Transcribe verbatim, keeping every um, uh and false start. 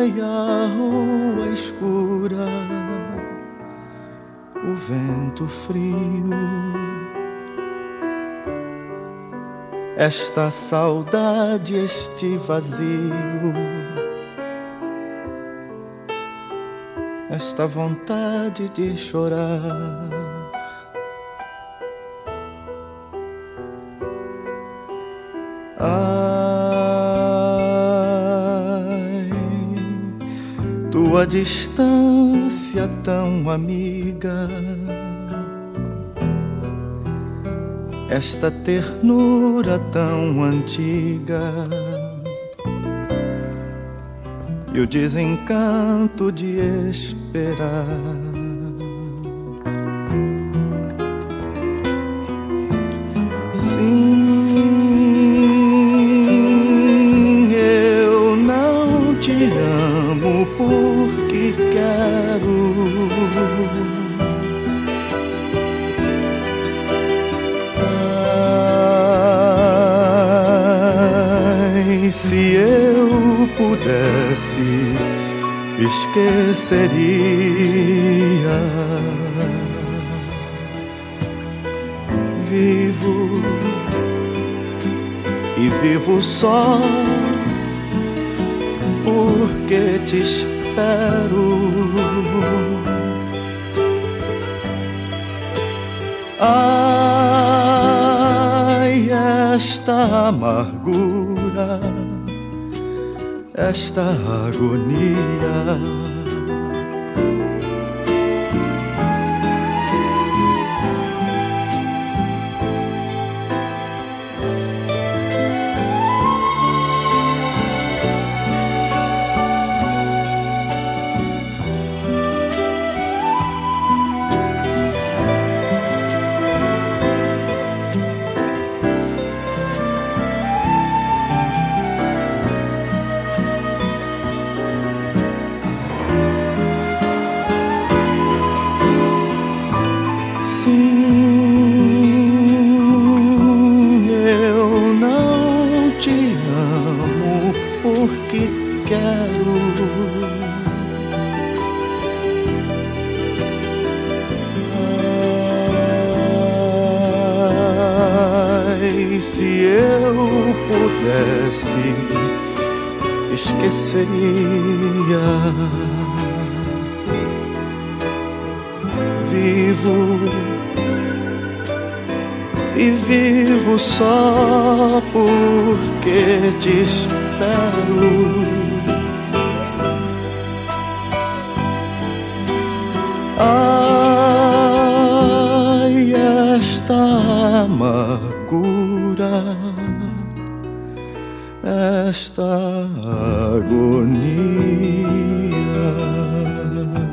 Ai, a rua escura, o vento frio, esta saudade, este vazio, esta vontade de chorar. Ai, tua distância tão amiga, esta ternura tão antiga e o desencanto de esperar. Sim, eu não te amo porque quero. Ai, se eu pudesse, esqueceria. Vivo e vivo só porque te espero. Ai, esta amargura, esta agonia. Porque quero. Ai, se eu pudesse, esqueceria. Vivo e vivo só porque te espero. Ai, esta amargura, esta agonia.